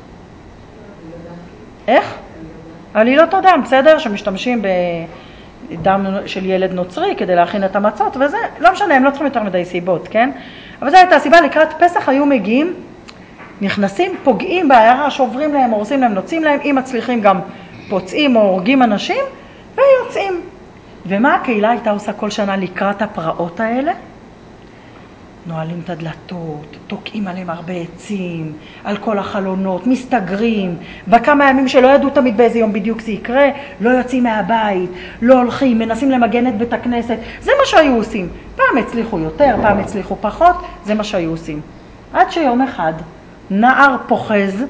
איך? עלילות הדם, בסדר? שמשתמשים בדם של ילד נוצרי כדי להכין את המצות וזה, לא משנה, הם לא צריכים יותר מדי סיבות, כן? אבל זו הייתה הסיבה, לקראת פסח היו מגיעים, נכנסים, פוגעים בעיירה, שוברים להם, הורסים להם, נוצאים להם, אם מצליחים גם פוצעים או הורגים אנשים, ויוצאים. ומה הקהילה הייתה עושה כל שנה לקראת הפרעות האלה? נועלים את הדלתות, תוקעים עליהם הרבה עצים, על כל החלונות, מסתגרים, בכמה ימים שלא ידעו תמיד באיזה יום בדיוק זה יקרה, לא יוצאים מהבית, לא הולכים, מנסים למגן את בית הכנסת, זה מה שהיו עושים. פעם הצליחו יותר, פעם הצליחו פחות, זה מה שהיו עושים. עד שיום אחד נער פוחז,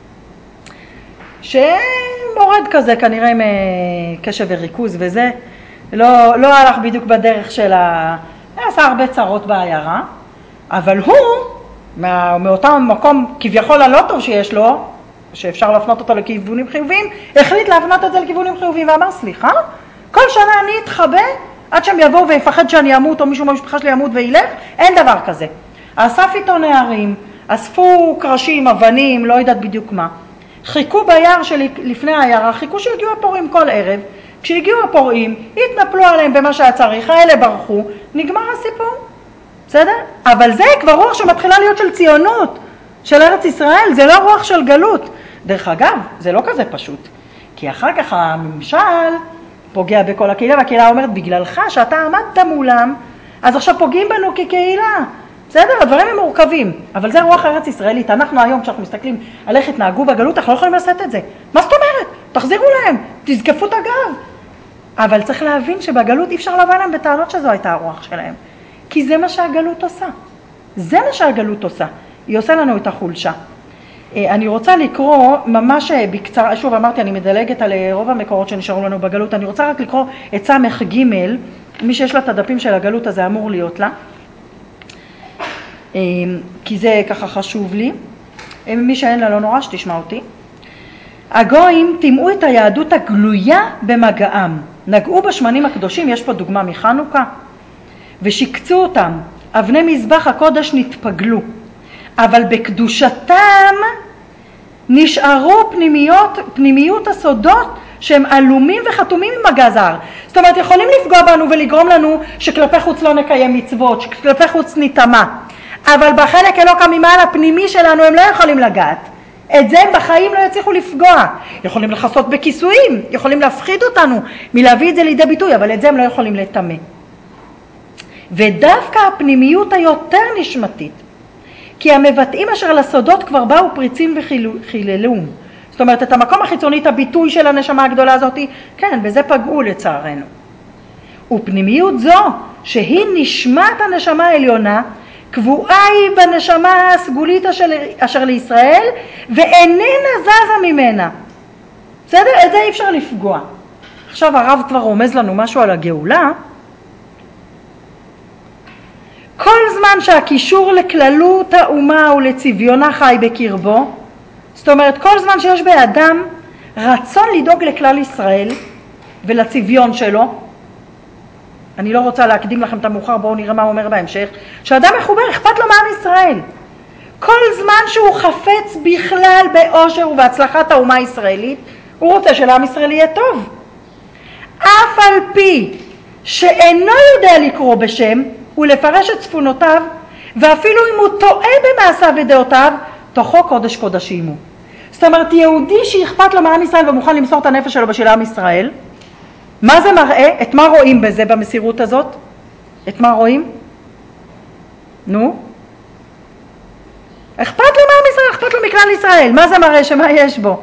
שמורד כזה כנראה עם קשב וריכוז וזה, לא, לא הלך בדיוק בדרך של ה... עשה הרבה צרות בעיירה, אבל הוא, מה, מאותם מקום כביכול הלא טוב שיש לו, שאפשר להפנות אותו לכיוונים חיוביים, החליט להפנות את זה לכיוונים חיוביים ואמר, סליחה, כל שנה אני אתחבא עד שהם יבואו ויפחד שאני אמות או מישהו מהמשפחה שלי ימות וילך, אין דבר כזה. אסף איתו נערים, אספו קרשים, אבנים, לא יודעת בדיוק מה. חיכו ביער שלפני העיירה, חיכו שהגיעו הפורעים כל ערב, כשהגיעו הפורעים, התנפלו עליהם במה שהיה צריך, האלה ברחו, נגמר הסיפור. בסדר? אבל זה כבר רוח שמתחילה להיות של ציונות, של ארץ ישראל, זה לא רוח של גלות. דרך אגב, זה לא כזה פשוט, כי אחר כך הממשל פוגע בכל הקהילה, והקהילה אומרת, בגללך שאתה עמדת מולם, אז עכשיו פוגעים בנו כקהילה. בסדר? הדברים הם מורכבים, אבל זה רוח ארץ ישראלית. אנחנו היום, כשאנחנו מסתכלים על איך התנהגו בגלות, אנחנו לא יכולים לעשות את זה. מה זאת אומרת? תחזירו להם, תזקפו את הגב. אבל צריך להבין שבגלות אי אפשר לבוא להם בטענות שזו הייתה הרוח שלהם. כי זה מה שהגלות עושה. זה מה שהגלות עושה. היא עושה לנו את החולשה. אני רוצה לקרוא ממש בקצרה, שוב אמרתי, אני מדלגת על רוב המקורות שנשארו לנו בגלות, אני רוצה רק לקרוא את סמך ג', מי שיש לה את הדפים של הגלות הזה אמור להיות לה, כי זה ככה חשוב לי. מי שאין לה לא נורא שתשמע אותי. הגויים טימאו את היהדות הגלויה במגעם, נגעו בשמנים הקדושים, יש פה דוגמה מחנוכה, ושיקצו אותם, אבני מזבח הקודש נתפגלו, אבל בקדושתם נשארו פנימיות, פנימיות הסודות שהם עלומים וחתומים עם הגזר. זאת אומרת, יכולים לפגוע בנו ולגרום לנו שכלפי חוץ לא נקיים מצוות, שכלפי חוץ נטמע, אבל בחלק אלוקא ממעל הפנימי שלנו הם לא יכולים לגעת. את זה הם בחיים לא יצליחו לפגוע. יכולים לחסות בכיסויים, יכולים להפחיד אותנו מלהביא את זה לידי ביטוי, אבל את זה הם לא יכולים לטמא. ודווקא הפנימיות היותר נשמתית, כי המבטאים אשר לסודות כבר באו פריצים וחיללום. זאת אומרת, את המקום החיצוני, את הביטוי של הנשמה הגדולה הזאת, כן, בזה פגעו לצערנו. ופנימיות זו, שהיא נשמת הנשמה העליונה, קבועה היא בנשמה הסגולית אשר, אשר לישראל, ואיננה זזה ממנה. בסדר? את זה אי אפשר לפגוע. עכשיו הרב כבר רומז לנו משהו על הגאולה. כל זמן שהקישור לכללות האומה ולצביונה חי בקרבו, זאת אומרת, כל זמן שיש באדם רצון לדאוג לכלל ישראל ולצביון שלו, אני לא רוצה להקדים לכם את המאוחר, בואו נראה מה הוא אומר בהמשך, שאדם מחובר, אכפת לו מעם ישראל. כל זמן שהוא חפץ בכלל באושר ובהצלחת האומה הישראלית, הוא רוצה שלעם ישראל יהיה טוב. אף על פי שאינו יודע לקרוא בשם ולפרש את צפונותיו, ואפילו אם הוא טועה במעשיו ודעותיו, תוכו קודש קודשים הוא. זאת אומרת, יהודי שאכפת לו מעם ישראל ומוכן למסור את הנפש שלו בשביל עם ישראל, מה זה מראה? את מה רואים בזה, במסירות הזאת? את מה רואים? נו? אכפת לו מעם ישראל, אכפת לו מכלל ישראל. מה זה מראה? שמה יש בו?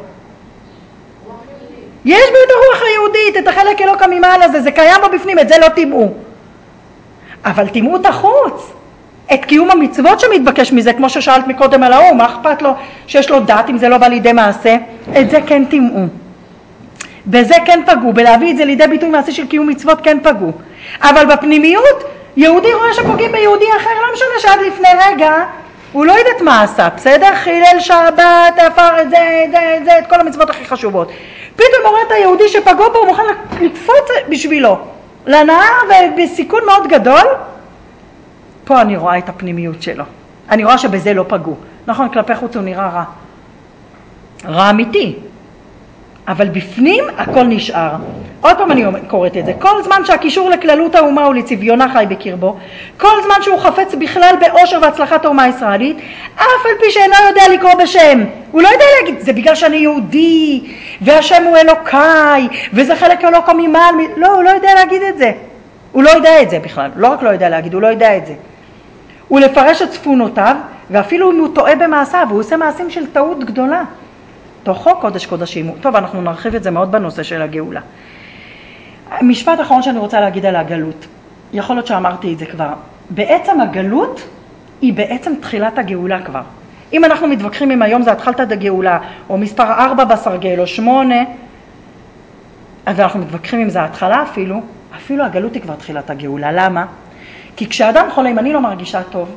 יש בו את הרוח היהודית, את החלק אלוקא ממעל הזה, זה קיים בו בפנים, את זה לא תימאו. אבל תימאו את החוץ. את קיום המצוות שמתבקש מזה, כמו ששאלת מקודם על ההוא, מה אכפת לו שיש לו דת אם זה לא בא לידי מעשה? את זה כן תימאו. בזה כן פגעו, בלהביא את זה לידי ביטוי מעשי של קיום מצוות כן פגעו. אבל בפנימיות, יהודי רואה שפוגעים ביהודי אחר, לא משנה שעד לפני רגע, הוא לא יודעת מה עשה, בסדר? חילל שבת, עפר את זה, את זה, את זה, את כל המצוות הכי חשובות. פתאום הוא רואה את היהודי שפגעו בו, הוא מוכן לקפוץ בשבילו, לנהר ובסיכון מאוד גדול. פה אני רואה את הפנימיות שלו. אני רואה שבזה לא פגעו. נכון, כלפי חוץ הוא נראה רע. רע אמיתי. אבל בפנים הכל נשאר. עוד פעם אני קוראת את זה. כל זמן שהקישור לכללות האומה ולצביונה חי בקרבו, כל זמן שהוא חפץ בכלל באושר והצלחת האומה הישראלית, אף על פי שאינו יודע לקרוא בשם. הוא לא יודע להגיד, זה בגלל שאני יהודי, והשם הוא אלוקיי, וזה חלק אלוקו ממעל. לא, הוא לא יודע להגיד את זה. הוא לא יודע את זה בכלל. לא רק לא יודע להגיד, הוא לא יודע את זה. הוא לפרש את צפונותיו, ואפילו אם הוא טועה במעשיו, הוא עושה מעשים של טעות גדולה. תוכו קודש קודשים. טוב, אנחנו נרחיב את זה מאוד בנושא של הגאולה. משפט אחרון שאני רוצה להגיד על הגלות. יכול להיות שאמרתי את זה כבר. בעצם הגלות היא בעצם תחילת הגאולה כבר. אם אנחנו מתווכחים אם היום זה התחלת הגאולה, או מספר ארבע בסרגל, או שמונה, אז אנחנו מתווכחים אם זה ההתחלה אפילו, אפילו הגלות היא כבר תחילת הגאולה. למה? כי כשאדם חולה, אם אני לא מרגישה טוב,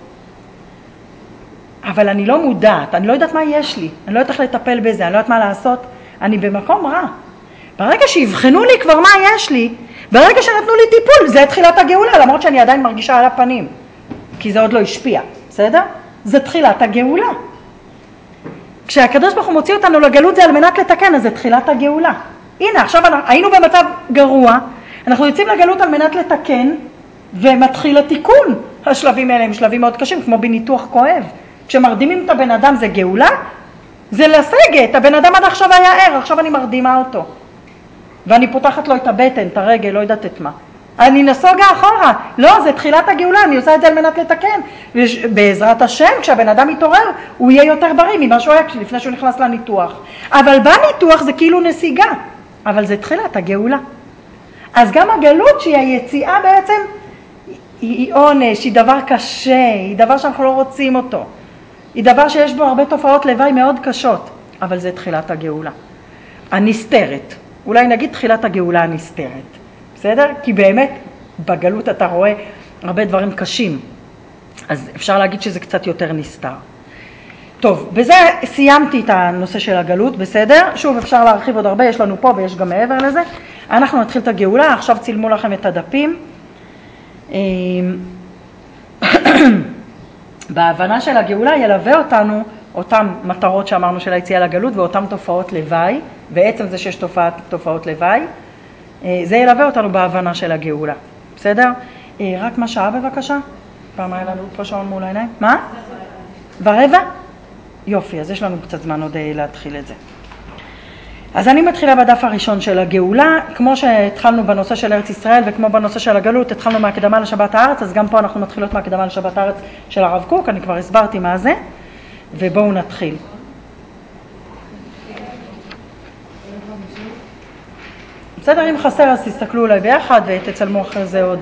אבל אני לא מודעת, אני לא יודעת מה יש לי, אני לא יודעת איך לטפל בזה, אני לא יודעת מה לעשות, אני במקום רע. ברגע שיבחנו לי כבר מה יש לי, ברגע שנתנו לי טיפול, זה תחילת הגאולה, למרות שאני עדיין מרגישה על הפנים, כי זה עוד לא השפיע, בסדר? זה תחילת הגאולה. כשהקדוש ברוך הוא מוציא אותנו לגלות זה על מנת לתקן, אז זה תחילת הגאולה. הנה, עכשיו היינו במצב גרוע, אנחנו יוצאים לגלות על מנת לתקן, ומתחיל התיקון. השלבים האלה הם שלבים מאוד קשים, כמו בניתוח כואב. כשמרדימים את הבן אדם זה גאולה, זה לסגת. הבן אדם עד עכשיו היה ער, עכשיו אני מרדימה אותו. ואני פותחת לו את הבטן, את הרגל, לא יודעת את מה. אני נסוגה אחורה. לא, זה תחילת הגאולה, אני עושה את זה על מנת לתקן. בעזרת השם, כשהבן אדם מתעורר, הוא יהיה יותר בריא ממה שהוא היה לפני שהוא נכנס לניתוח. אבל בניתוח זה כאילו נסיגה, אבל זה תחילת הגאולה. אז גם הגלות שהיא היציאה בעצם, היא עונש, היא דבר קשה, היא דבר שאנחנו לא רוצים אותו. היא דבר שיש בו הרבה תופעות לוואי מאוד קשות, אבל זה תחילת הגאולה. הנסתרת, אולי נגיד תחילת הגאולה הנסתרת, בסדר? כי באמת בגלות אתה רואה הרבה דברים קשים, אז אפשר להגיד שזה קצת יותר נסתר. טוב, בזה סיימתי את הנושא של הגלות, בסדר? שוב אפשר להרחיב עוד הרבה, יש לנו פה ויש גם מעבר לזה. אנחנו נתחיל את הגאולה, עכשיו צילמו לכם את הדפים. בהבנה של הגאולה ילווה אותנו אותם מטרות שאמרנו של היציאה לגלות ואותם תופעות לוואי, ועצם זה שיש תופעות, תופעות לוואי, זה ילווה אותנו בהבנה של הגאולה. בסדר? רק מה שעה בבקשה? פעם היה לנו פה שעון מול העיניים. מה? ורבע? יופי, אז יש לנו קצת זמן עוד להתחיל את זה. אז אני מתחילה בדף הראשון של הגאולה, כמו שהתחלנו בנושא של ארץ ישראל וכמו בנושא של הגלות, התחלנו מהקדמה לשבת הארץ, אז גם פה אנחנו מתחילות מהקדמה לשבת הארץ של הרב קוק, אני כבר הסברתי מה זה, ובואו נתחיל. בסדר, אם חסר אז תסתכלו אולי ביחד ותצלמו אחרי זה עוד.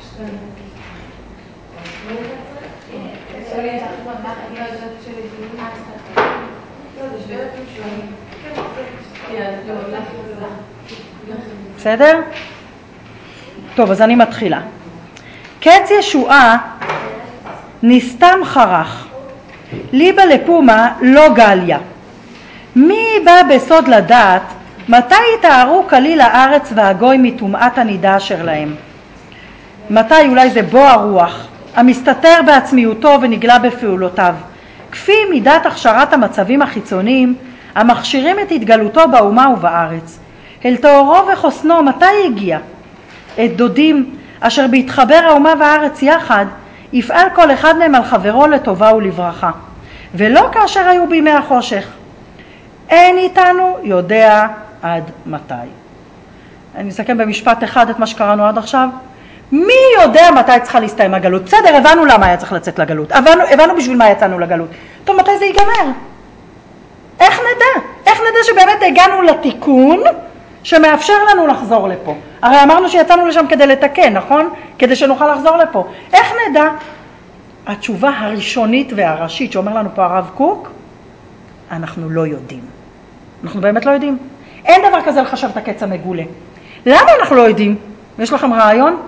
בסדר? טוב, אז אני מתחילה. קץ ישועה נסתם חרך, ליבה לפומה לא גליה. מי בא בסוד לדעת מתי יתארו כליל הארץ והגוי מטומאת הנידה אשר להם? מתי אולי זה בוא הרוח, המסתתר בעצמיותו ונגלה בפעולותיו, כפי מידת הכשרת המצבים החיצוניים המכשירים את התגלותו באומה ובארץ. אל תאורו וחוסנו מתי הגיע? את דודים אשר בהתחבר האומה והארץ יחד יפעל כל אחד מהם על חברו לטובה ולברכה, ולא כאשר היו בימי החושך. אין איתנו יודע עד מתי. אני אסכם במשפט אחד את מה שקראנו עד עכשיו. מי יודע מתי צריכה להסתיים הגלות? בסדר, הבנו למה היה צריך לצאת לגלות, הבנו, הבנו בשביל מה יצאנו לגלות. טוב, מתי זה ייגמר? איך נדע? איך נדע שבאמת הגענו לתיקון שמאפשר לנו לחזור לפה? הרי אמרנו שיצאנו לשם כדי לתקן, נכון? כדי שנוכל לחזור לפה. איך נדע? התשובה הראשונית והראשית שאומר לנו פה הרב קוק, אנחנו לא יודעים. אנחנו באמת לא יודעים. אין דבר כזה לחשב את הקץ המגולה. למה אנחנו לא יודעים? יש לכם רעיון?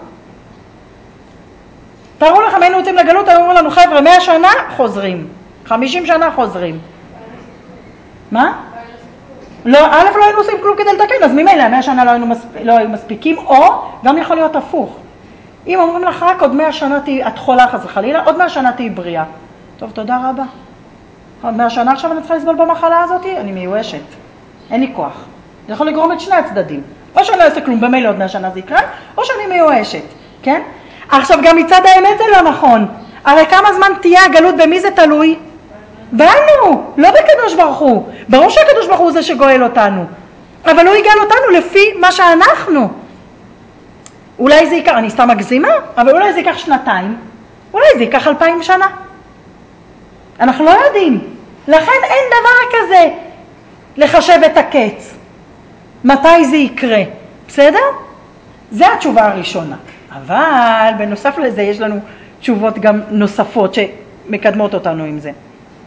תראו לכם, היינו יוצאים לגלות, אמרו לנו, חבר'ה, מאה שנה חוזרים, חמישים שנה חוזרים. מה? לא, א' לא היינו עושים כלום כדי לתקן, אז ממילא, מאה שנה לא, מספ... לא היו מספיקים, או גם יכול להיות הפוך. אם אומרים לך רק עוד מאה שנה תהי, את חולה חס וחלילה, עוד מאה שנה תהי בריאה. טוב, תודה רבה. עוד מאה שנה עכשיו אני צריכה לסבול במחלה הזאת, אני מיואשת. אין לי כוח. זה יכול לגרום את שני הצדדים. או שאני לא אעשה כלום, במילא עוד מאה שנה זה יקרה, או שאני מיואשת, כן? עכשיו גם מצד האמת זה לא נכון. הרי כמה זמן תהיה הגלות, במי זה תלוי? בנו, לא בקדוש ברוך הוא. ברור שהקדוש ברוך הוא זה שגואל אותנו. אבל הוא יגאל אותנו לפי מה שאנחנו. אולי זה ייקח, אני סתם מגזימה, אבל אולי זה ייקח שנתיים, אולי זה ייקח אלפיים שנה. אנחנו לא יודעים. לכן אין דבר כזה לחשב את הקץ. מתי זה יקרה? בסדר? זה התשובה הראשונה. אבל בנוסף לזה יש לנו תשובות גם נוספות שמקדמות אותנו עם זה.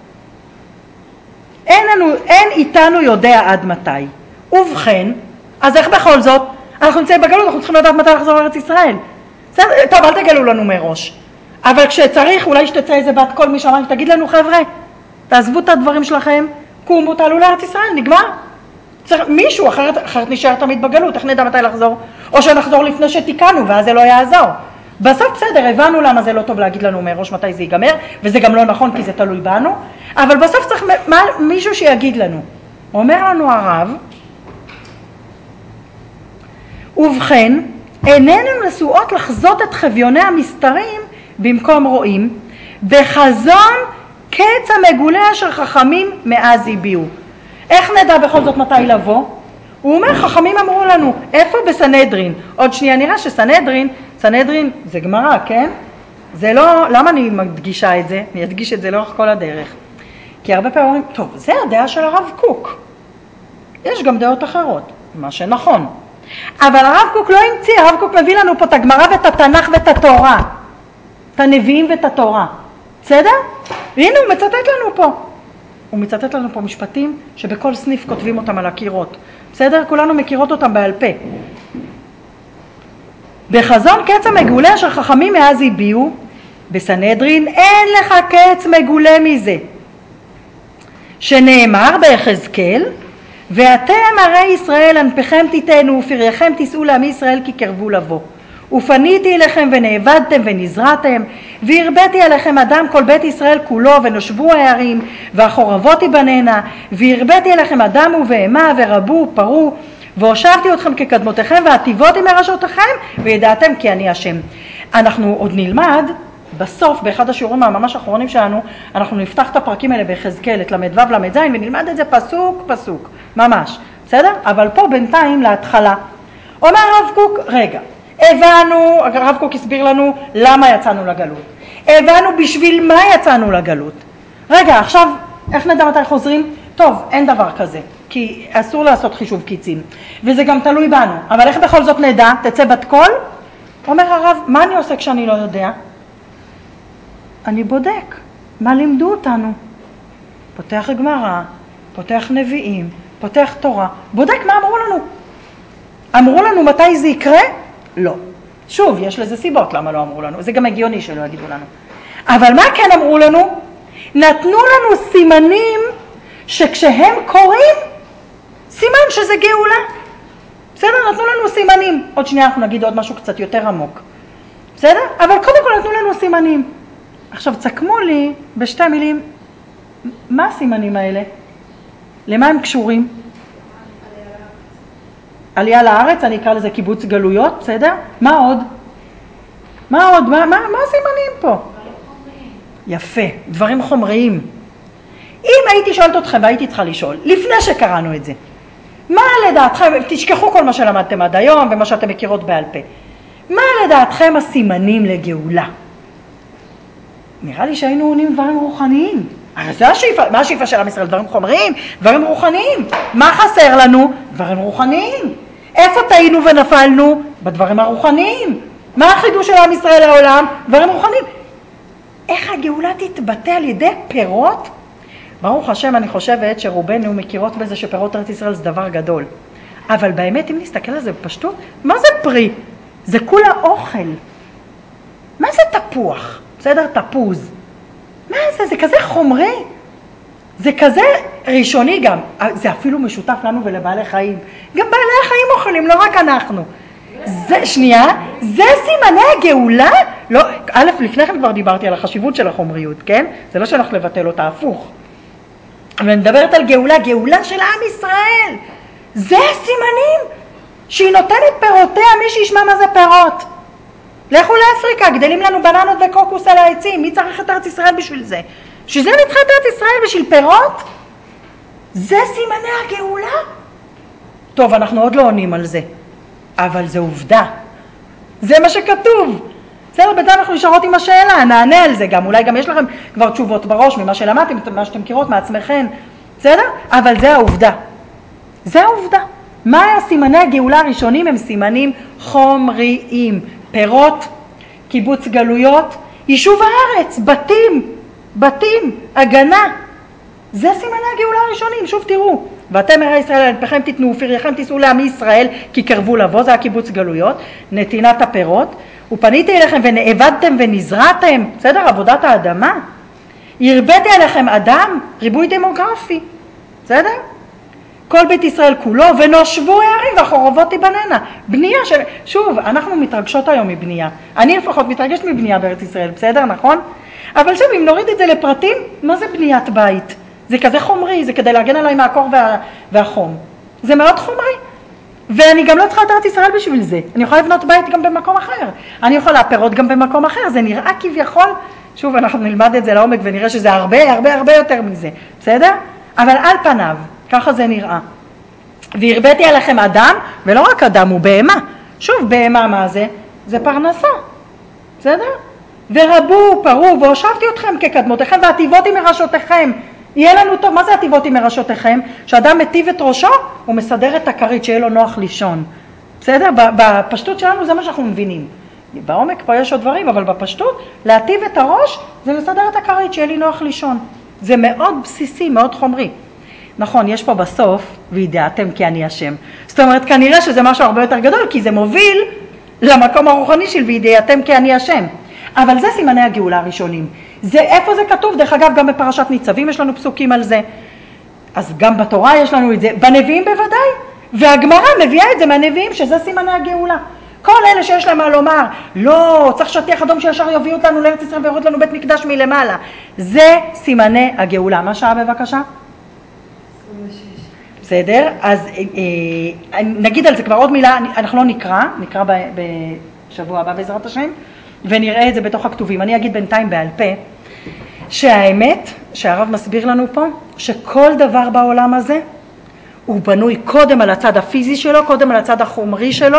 אין, לנו, אין איתנו יודע עד מתי. ובכן, אז איך בכל זאת? אנחנו נמצאים בגלות, אנחנו צריכים לדעת מתי לחזור לארץ ישראל. בסדר? טוב, אל תגלו לנו מראש. אבל כשצריך, אולי שתצא איזה בת קול משמיים, שתגיד לנו, חבר'ה, תעזבו את הדברים שלכם, קומו, תעלו לארץ ישראל, נגמר. צריך, מישהו, אחרת, אחרת נשאר תמיד בגלות, איך נדע מתי לחזור? או שנחזור לפני שתיקנו, ואז זה לא יעזור. בסוף בסדר, הבנו למה זה לא טוב להגיד לנו מראש מתי זה ייגמר, וזה גם לא נכון כי זה תלוי בנו, אבל בסוף צריך מה, מישהו שיגיד לנו. אומר לנו הרב, ובכן, איננו נשואות לחזות את חביוני המסתרים במקום רואים, בחזון קץ המגולה אשר חכמים מאז הביאו. איך נדע בכל זאת מתי לבוא? הוא אומר, חכמים אמרו לנו, איפה? בסנהדרין. עוד שנייה נראה שסנהדרין, סנהדרין זה גמרא, כן? זה לא, למה אני מדגישה את זה? אני אדגיש את זה לאורך כל הדרך. כי הרבה פעמים אומרים, טוב, זה הדעה של הרב קוק. יש גם דעות אחרות, מה שנכון. אבל הרב קוק לא המציא, הרב קוק מביא לנו פה את הגמרא ואת התנ"ך ואת התורה. את הנביאים ואת התורה. בסדר? והנה הוא מצטט לנו פה. הוא מצטט לנו פה משפטים שבכל סניף כותבים אותם על הקירות. בסדר? כולנו מכירות אותם בעל פה. בחזון קץ המגולה אשר חכמים מאז הביאו, בסנהדרין אין לך קץ מגולה מזה. שנאמר ביחזקאל, ואתם הרי ישראל ענפיכם תיתנו ופרייכם תישאו לעמי ישראל כי קרבו לבוא. ופניתי אליכם ונאבדתם ונזרעתם, והרביתי עליכם אדם כל בית ישראל כולו ונושבו הערים והחורבות תיבננה, והרביתי אליכם אדם ובהמה ורבו ופרו, והושבתי אתכם כקדמותיכם והטיבותי מראשותיכם, וידעתם כי אני השם. אנחנו עוד נלמד בסוף, באחד השיעורים הממש האחרונים שלנו, אנחנו נפתח את הפרקים האלה ביחזקאל, את למד ו' למד ז', ונלמד את זה פסוק פסוק, ממש, בסדר? אבל פה בינתיים להתחלה. אומר הרב קוק, רגע, הבנו, הרב קוק הסביר לנו למה יצאנו לגלות. הבנו בשביל מה יצאנו לגלות. רגע, עכשיו, איך נדע מתי חוזרים? טוב, אין דבר כזה, כי אסור לעשות חישוב קיצים, וזה גם תלוי בנו. אבל איך בכל זאת נדע? תצא בת קול? אומר הרב, מה אני עושה כשאני לא יודע? אני בודק, מה לימדו אותנו? פותח גמרא, פותח נביאים, פותח תורה, בודק מה אמרו לנו. אמרו לנו מתי זה יקרה? לא. שוב, יש לזה סיבות למה לא אמרו לנו, זה גם הגיוני שלא יגידו לנו. אבל מה כן אמרו לנו? נתנו לנו סימנים שכשהם קוראים, סימן שזה גאולה. בסדר? נתנו לנו סימנים. עוד שנייה אנחנו נגיד עוד משהו קצת יותר עמוק. בסדר? אבל קודם כל נתנו לנו סימנים. עכשיו צקמו לי בשתי מילים, מה הסימנים האלה? למה הם קשורים? עלייה לארץ, אני אקרא לזה קיבוץ גלויות, בסדר? מה עוד? מה עוד? מה, מה, מה הסימנים פה? דברים חומריים. יפה, דברים חומריים. אם הייתי שואלת אתכם והייתי צריכה לשאול, לפני שקראנו את זה, מה לדעתכם, תשכחו כל מה שלמדתם עד היום ומה שאתם מכירות בעל פה, מה לדעתכם הסימנים לגאולה? נראה לי שהיינו עונים דברים רוחניים. הרי זה השאיפה, מה השאיפה של עם ישראל? דברים חומריים, דברים רוחניים. מה חסר לנו? דברים רוחניים. איפה טעינו ונפלנו? בדברים הרוחניים. מה החידוש של עם ישראל לעולם? דברים רוחניים. איך הגאולה תתבטא על ידי פירות? ברוך השם, אני חושבת שרובנו מכירות בזה שפירות ארץ ישראל זה דבר גדול. אבל באמת, אם נסתכל על זה בפשטות, מה זה פרי? זה כולה אוכל. מה זה תפוח? בסדר? תפוז. מה זה? זה כזה חומרי. זה כזה ראשוני גם. זה אפילו משותף לנו ולבעלי חיים. גם בעלי החיים אוכלים, לא רק אנחנו. זה, שנייה, זה סימני הגאולה? לא, א', לפני כן כבר דיברתי על החשיבות של החומריות, כן? זה לא שאנחנו לבטל אותה, הפוך. אבל אני מדברת על גאולה, גאולה של עם ישראל. זה הסימנים שהיא נותנת פירותיה, מי שישמע מה זה פירות. לכו לאפריקה, גדלים לנו בננות וקוקוס על העצים, מי צריך את ארץ ישראל בשביל זה? שזה נדחה את ארץ ישראל בשביל פירות? זה סימני הגאולה? טוב, אנחנו עוד לא עונים על זה, אבל זה עובדה. זה מה שכתוב. בסדר, בינתיים אנחנו נשארות עם השאלה, נענה על זה גם, אולי גם יש לכם כבר תשובות בראש ממה שלמדתם, מה שאתם מכירות מעצמכם, בסדר? אבל זה העובדה. זה העובדה. מה הסימני הגאולה הראשונים? הם סימנים חומריים, פירות, קיבוץ גלויות, יישוב הארץ, בתים, בתים, הגנה. זה סימני הגאולה הראשונים, שוב תראו. ואתם הרי ישראל על פכם תתנו ופרייכם תישאו לעמי ישראל כי קרבו לבוא, זה הקיבוץ גלויות, נתינת הפירות. ופניתי אליכם ונאבדתם ונזרעתם, בסדר, עבודת האדמה. הרביתי עליכם אדם, ריבוי דמוגרפי, בסדר? כל בית ישראל כולו, ונושבו הערים והחורבות תיבננה. בנייה של... שוב, אנחנו מתרגשות היום מבנייה. אני לפחות מתרגשת מבנייה בארץ ישראל, בסדר, נכון? אבל שוב, אם נוריד את זה לפרטים, מה זה בניית בית? זה כזה חומרי, זה כדי להגן עליי מהקור וה... והחום. זה מאוד חומרי. ואני גם לא צריכה את ארץ ישראל בשביל זה. אני יכולה לבנות בית גם במקום אחר. אני יכולה פירות גם במקום אחר. זה נראה כביכול, שוב, אנחנו נלמד את זה לעומק ונראה שזה הרבה, הרבה, הרבה יותר מזה. בסדר? אבל על פניו, ככה זה נראה. והרביתי עליכם אדם, ולא רק אדם, הוא בהמה. שוב, בהמה מה זה? זה פרנסה. בסדר? ורבו, פרו, והושבתי אתכם כקדמותיכם, והטיבותי מראשותיכם. יהיה לנו טוב, מה זה הטיבותי מראשותיכם? שאדם מטיב את ראשו, הוא מסדר את הכרית, שיהיה לו נוח לישון. בסדר? בפשטות שלנו זה מה שאנחנו מבינים. בעומק פה יש עוד דברים, אבל בפשטות, להטיב את הראש, זה לסדר את הכרית, שיהיה לי נוח לישון. זה מאוד בסיסי, מאוד חומרי. נכון, יש פה בסוף, וידעתם כי אני השם. זאת אומרת, כנראה שזה משהו הרבה יותר גדול, כי זה מוביל למקום הרוחני של וידעתם כי אני השם. אבל זה סימני הגאולה הראשונים. זה, איפה זה כתוב? דרך אגב, גם בפרשת ניצבים יש לנו פסוקים על זה. אז גם בתורה יש לנו את זה. בנביאים בוודאי. והגמרא מביאה את זה מהנביאים, שזה סימני הגאולה. כל אלה שיש להם מה לומר, לא, צריך שטיח אדום שישר יביאו אותנו לארץ ישראל ויוריד לנו בית מקדש מלמעלה. זה סימני הגאולה. מה שעה בבקשה? עשרים ושש. בסדר? אז אה, נגיד על זה כבר עוד מילה, אנחנו לא נקרא, נקרא ב, בשבוע הבא בעזרת השם. ונראה את זה בתוך הכתובים. אני אגיד בינתיים בעל פה, שהאמת, שהרב מסביר לנו פה, שכל דבר בעולם הזה, הוא בנוי קודם על הצד הפיזי שלו, קודם על הצד החומרי שלו,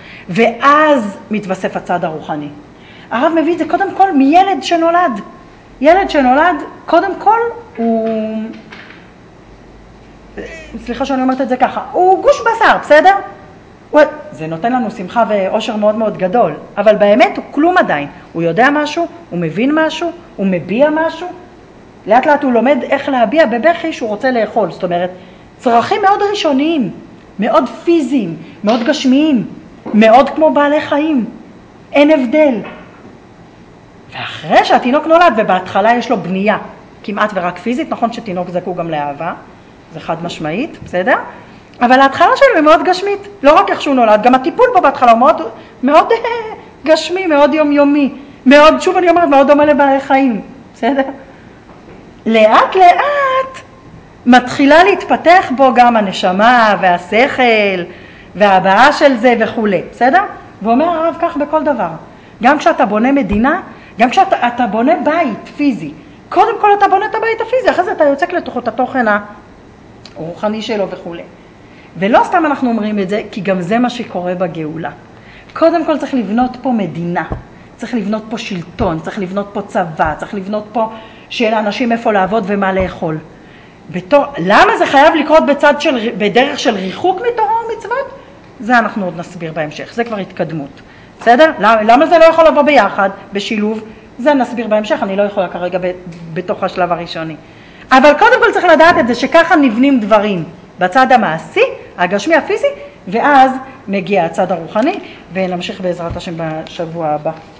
ואז מתווסף הצד הרוחני. הרב מביא את זה קודם כל מילד שנולד. ילד שנולד, קודם כל, הוא... סליחה שאני אומרת את זה ככה, הוא גוש בשר, בסדר? זה נותן לנו שמחה ואושר מאוד מאוד גדול, אבל באמת הוא כלום עדיין. הוא יודע משהו, הוא מבין משהו, הוא מביע משהו. לאט לאט הוא לומד איך להביע בבכי שהוא רוצה לאכול. זאת אומרת, צרכים מאוד ראשוניים, מאוד פיזיים, מאוד גשמיים, מאוד כמו בעלי חיים. אין הבדל. ואחרי שהתינוק נולד, ובהתחלה יש לו בנייה, כמעט ורק פיזית, נכון שתינוק זקוק גם לאהבה, זה חד משמעית, בסדר? אבל ההתחלה שלו היא מאוד גשמית, לא רק איך שהוא נולד, גם הטיפול בו בהתחלה הוא מאוד, מאוד גשמי, מאוד יומיומי, מאוד, שוב אני אומרת, מאוד דומה לבעלי חיים, בסדר? לאט לאט מתחילה להתפתח בו גם הנשמה והשכל וההבעה של זה וכו', בסדר? ואומר הרב כך בכל דבר, גם כשאתה בונה מדינה, גם כשאתה אתה בונה בית פיזי, קודם כל אתה בונה את הבית הפיזי, אחרי זה אתה יוצק לתוכו את התוכן הרוחני שלו וכו'. ולא סתם אנחנו אומרים את זה, כי גם זה מה שקורה בגאולה. קודם כל צריך לבנות פה מדינה, צריך לבנות פה שלטון, צריך לבנות פה צבא, צריך לבנות פה שיהיה לאנשים איפה לעבוד ומה לאכול. בתור, למה זה חייב לקרות בצד של, בדרך של ריחוק מתורה ומצוות? זה אנחנו עוד נסביר בהמשך, זה כבר התקדמות. בסדר? למה, למה זה לא יכול לבוא ביחד, בשילוב? זה נסביר בהמשך, אני לא יכולה כרגע בתוך השלב הראשוני. אבל קודם כל צריך לדעת את זה שככה נבנים דברים, בצד המעשי, הגשמי הפיזי, ואז מגיע הצד הרוחני, ונמשיך בעזרת השם בשבוע הבא.